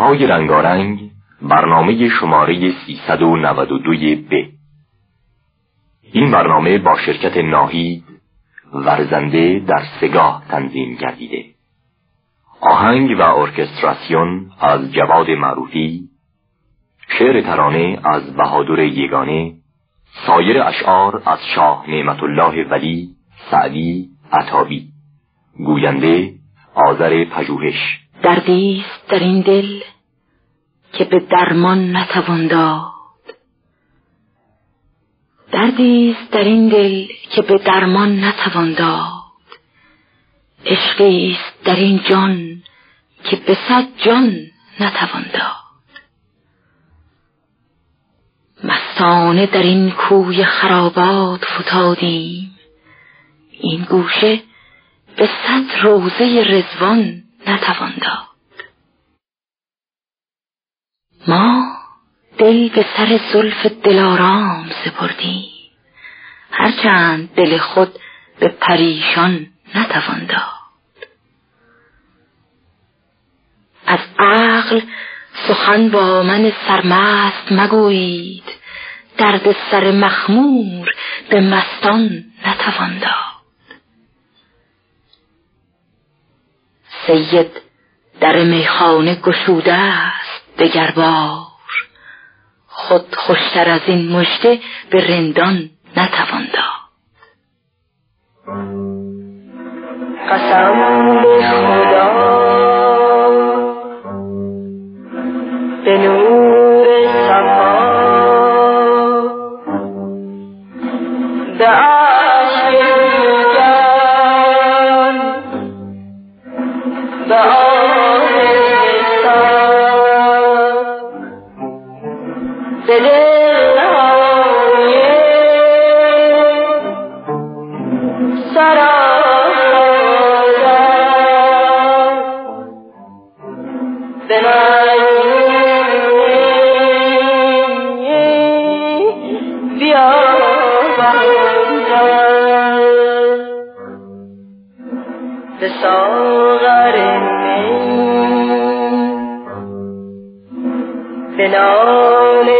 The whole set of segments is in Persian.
های رنگارنگ، برنامه شماره 392 ب. این برنامه با شرکت ناهید ورزنده در سگاه تنظیم گردیده. آهنگ و ارکستراسیون از جواد معروفی، شعر ترانه از بهادر یگانه، سایر اشعار از شاه نعمت الله ولی سعدی عطابی. گوینده آذر پژوهش. دردیست در این دل که به درمان نتوان داد، دردیست در این دل که به درمان نتوان داد، عشقیست در این جان که به 100 جان نتوان داد. مستانه در این کوی خرابات فتادیم، این گوشه به 100 روضه رضوان نتوان داد. ما دل به سر زلف دلارام سپردیم، هرچند دل خود به پریشان نتوان داد. از عقل سخن با من سرمست مگویید، درد سر مخمور به مستان نتوان داد. سید در میخانه گشوده است دگر بار، خود خوشتر از این مژده به رندان نتوان داد. قسم به خدا به نور صفا، به عشق جان، به آه حساب، به دلهای سراپا، به من بیابان، به ساغر می، به ناله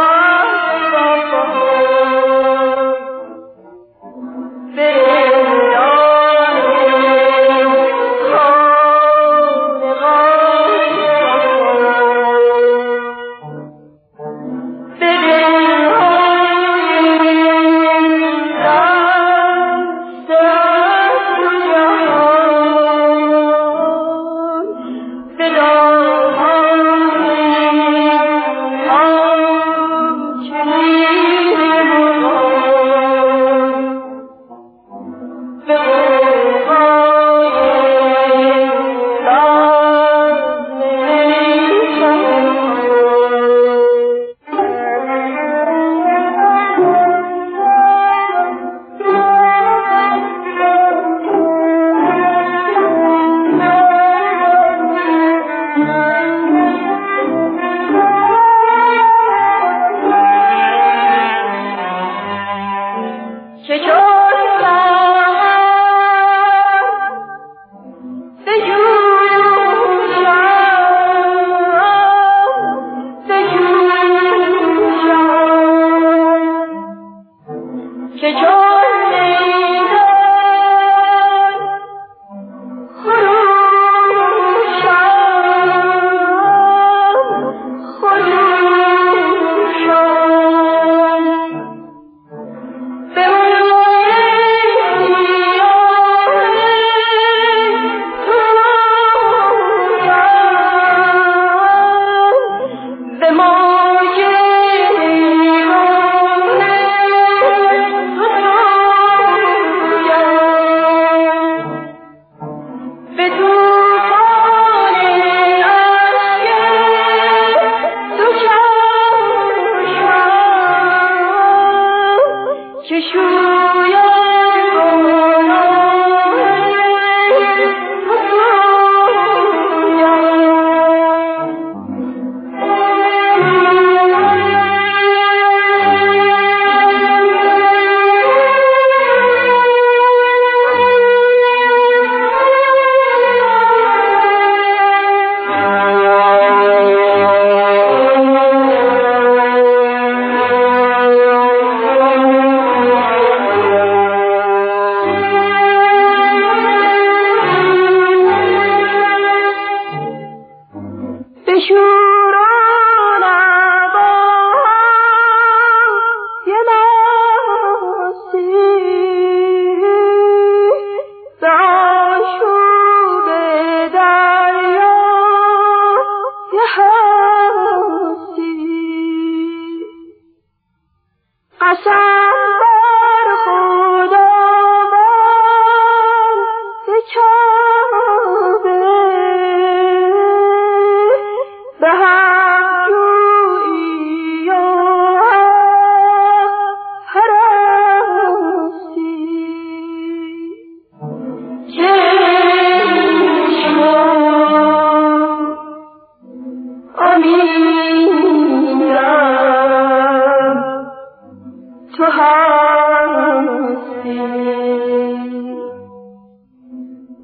به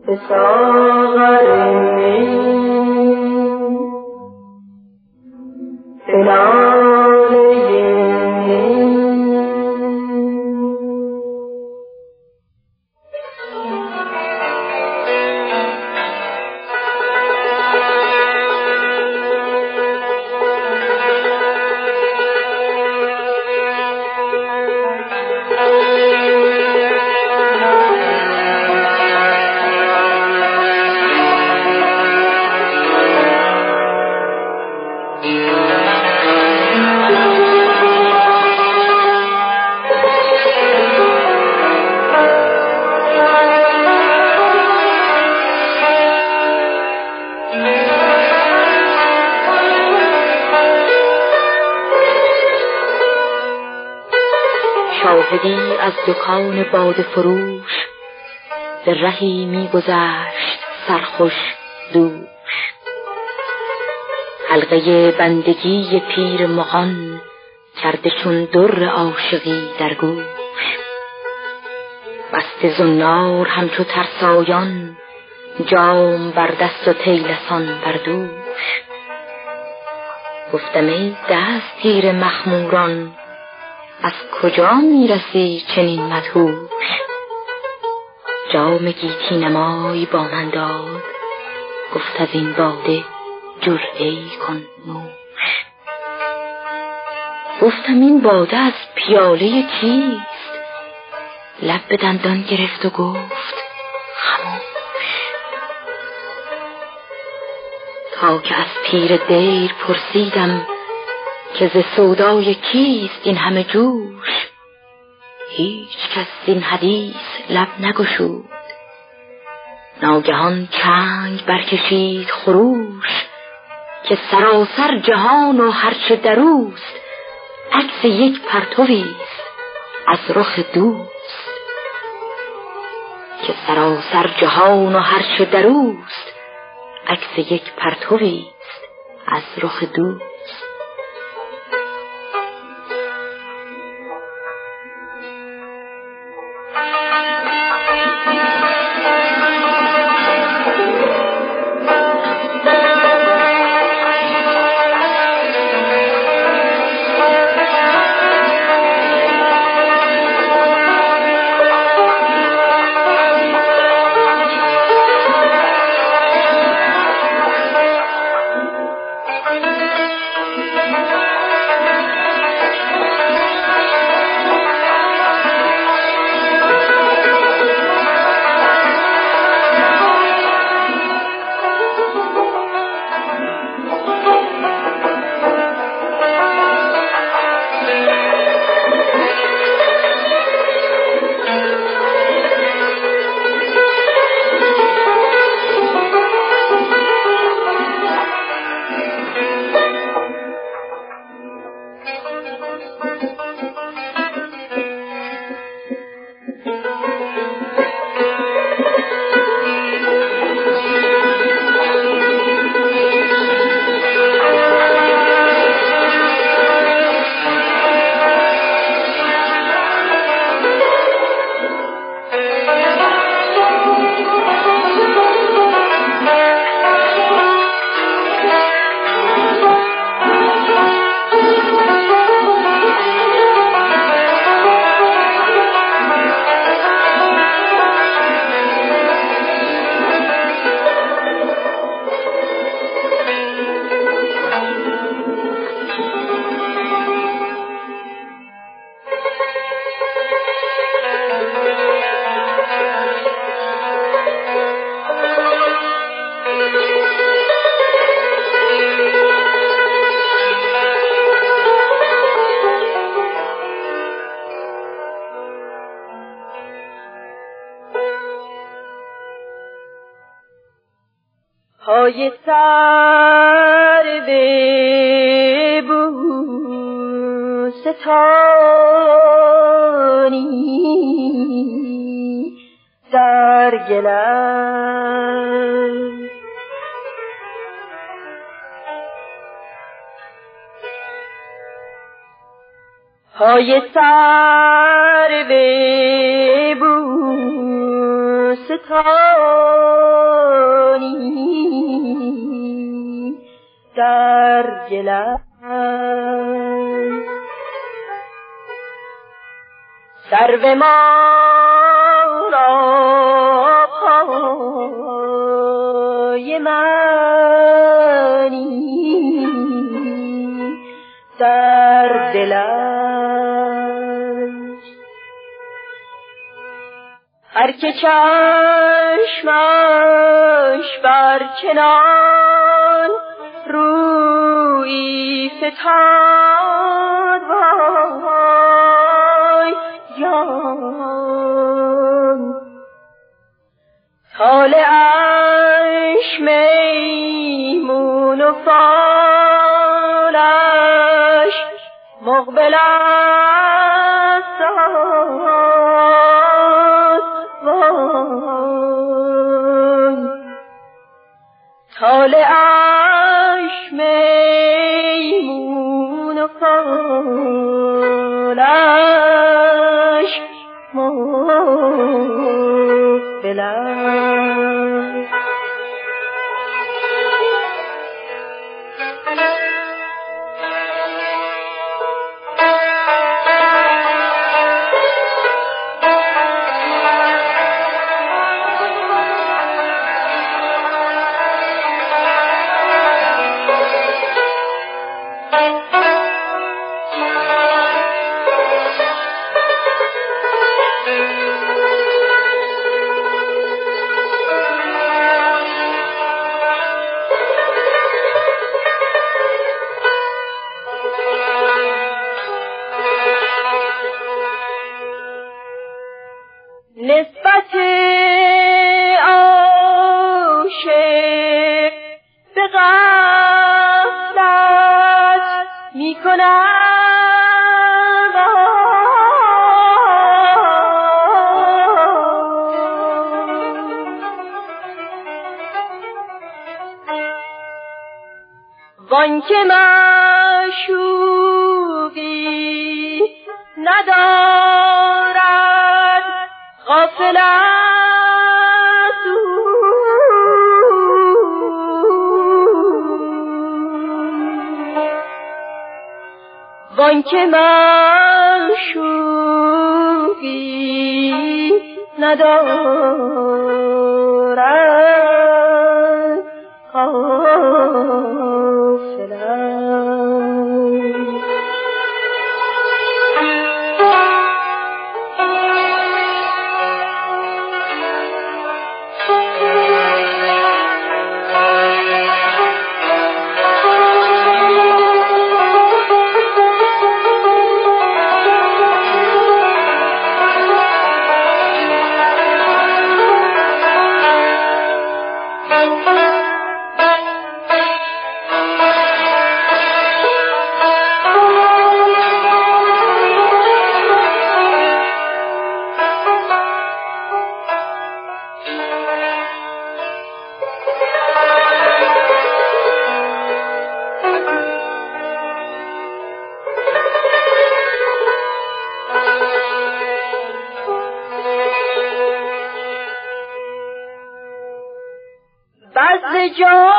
به ساغر می به ناله می شاهدی از دکان باده فروش به رهی می‌گذشت سرخوش دوش. حلقه بندگی پیر مغان کرده چون در عاشقی در گوش. بسته زنار همچو ترسایان جام بر دست و طیلسان بر دوش. گفتم ای دست تیر مخموران از کجا میرسی چنین مدهوش؟ جام گیتی نمای با من داد گفت از این باده جرعه‌ای کن نوش. گفتم این باده از پیاله کیست؟ لب به دندان گرفت و گفت خموش. تا که از پیر دیر پرسیدم که ز سودای کیست این همه جوش؟ هیچ کس این حدیث لب نگشود. ناگهان چنگ برکشید خروش که سراسر جهان و هرچه دروست عکس یک پرتویست از رخ دوست. که سراسر جهان و هرچه دروست عکس یک پرتویست از رخ دوست. پای سر به بوستانی در گلم پای سر به بوستانی دلم سرو ما را پای منی در دلم هر که چشمش بر چنان روی فتاد وای جان طالعش میمون و فالش مقبل است طالعش میمون و فالش مقبل است نسبت عاشق به غفلت می کنم وان که معشوقی ندارد غافل است وان که معشوقی ندارد غافل است بذل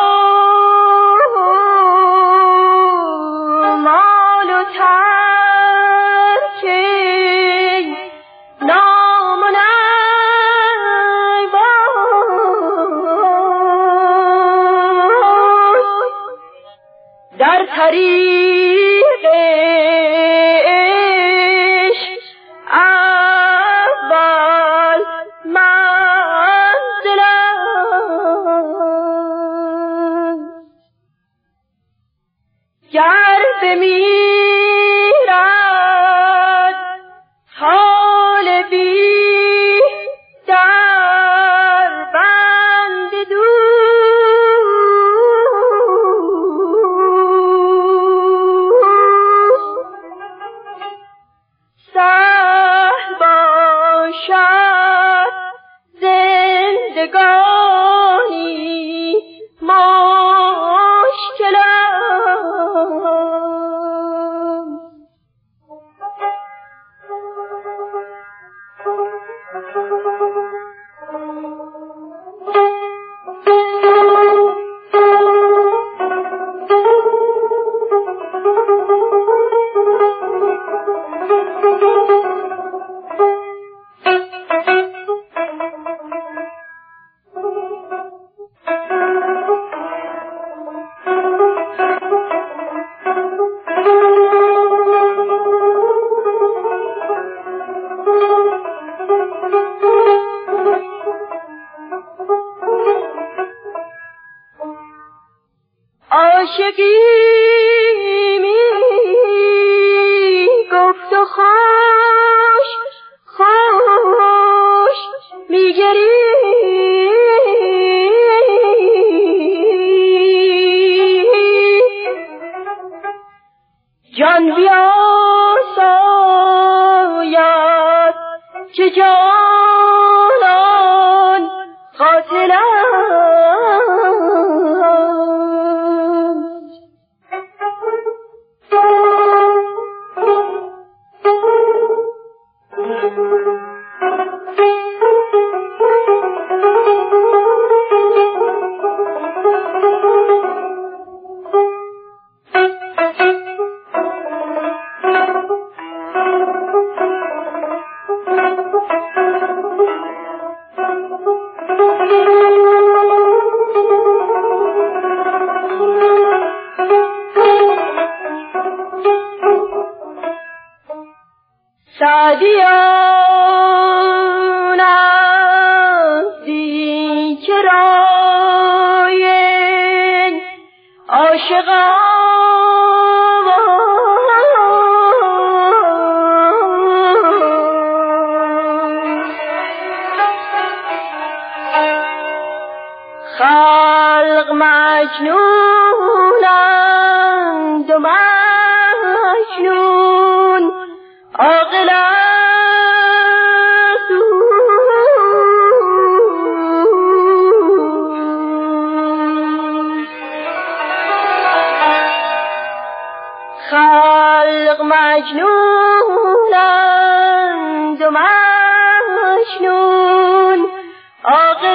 جمال و ترک نام و نواز در طریق عشق اول گر بمیرد طالبی در بند دوست سهل باشد زندگانی مشکل عاشقی می گفت و خوش خوش میگری جان بیاساید که جانان قاتل سعدیان ازی که رای عاشقان خلق مجنونند و مجنون عاقل است او خلق مجنونند و مجنون عاقل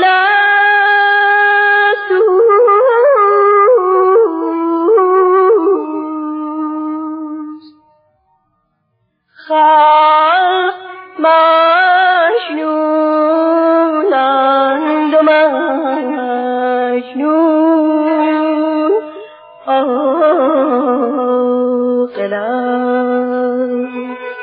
است او خلق مجنونند و مجنون عاقل است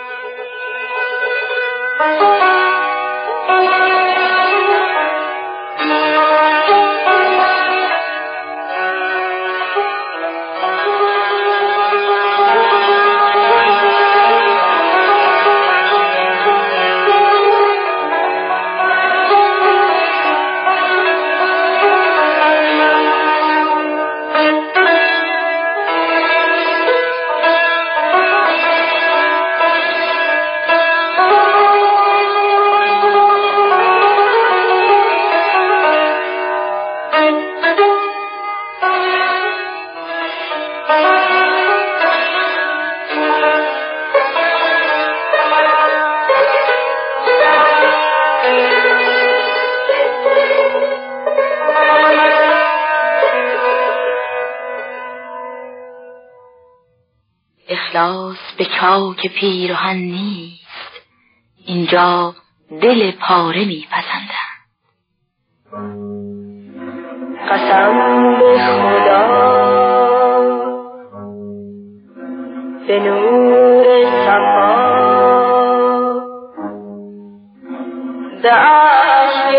اخلاص به چاک پیرهن نیست، اینجا دل پاره میپسندند. قسم به خدا به نور صفا به عشق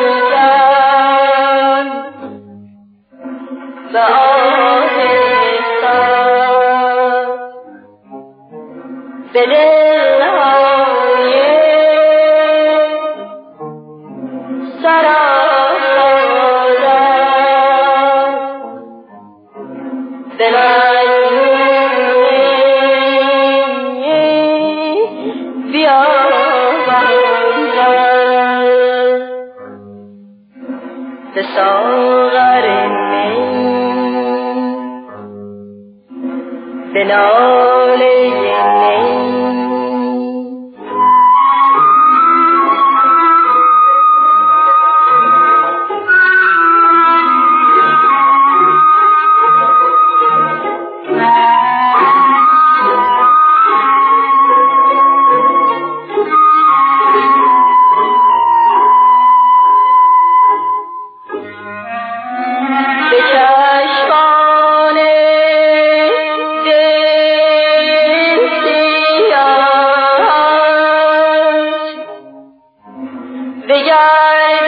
جان به به دلهای سراسازم به مجنون بیابندم به ساغر می به ناله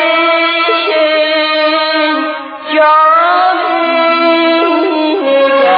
به گردش جام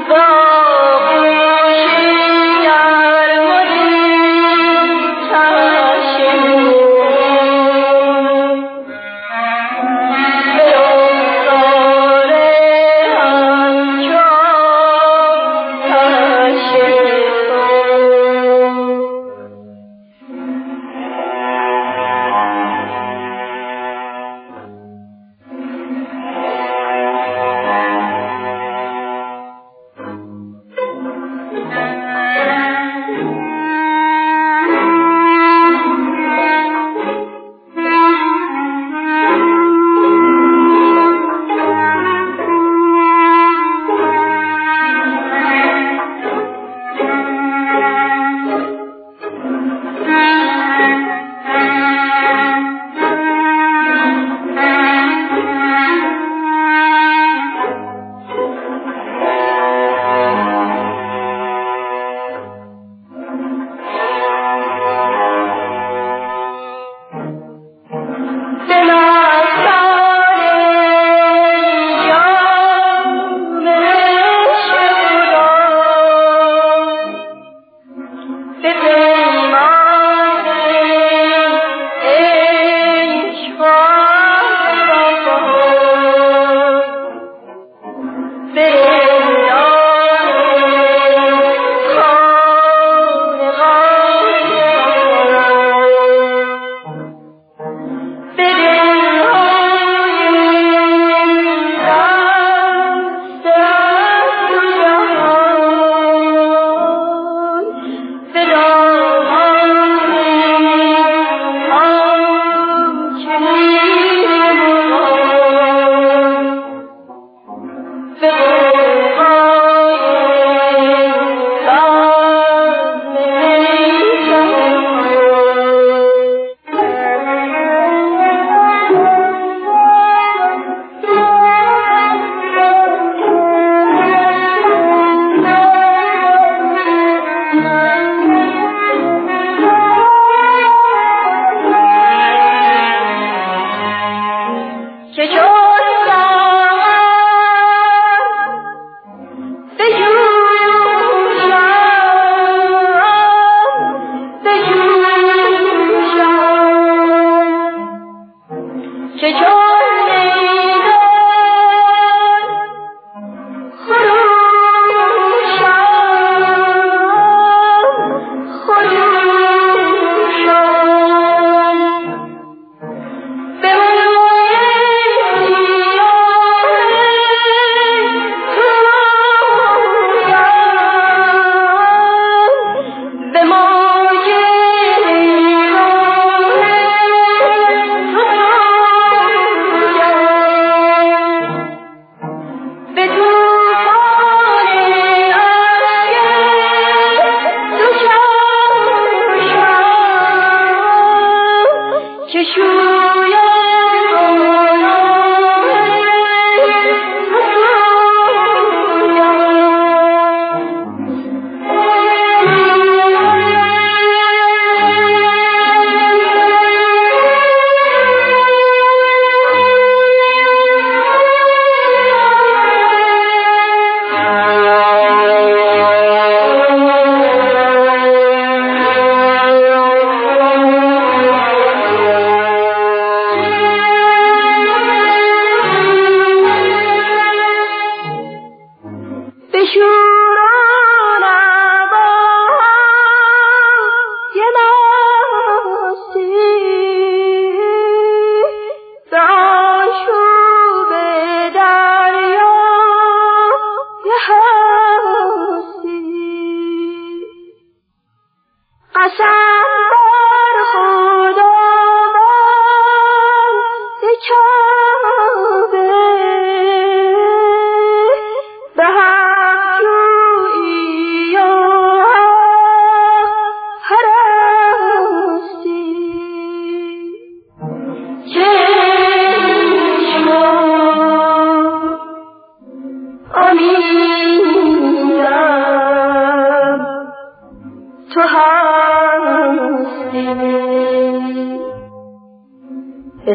به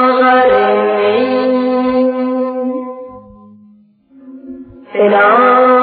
ساغر می به نام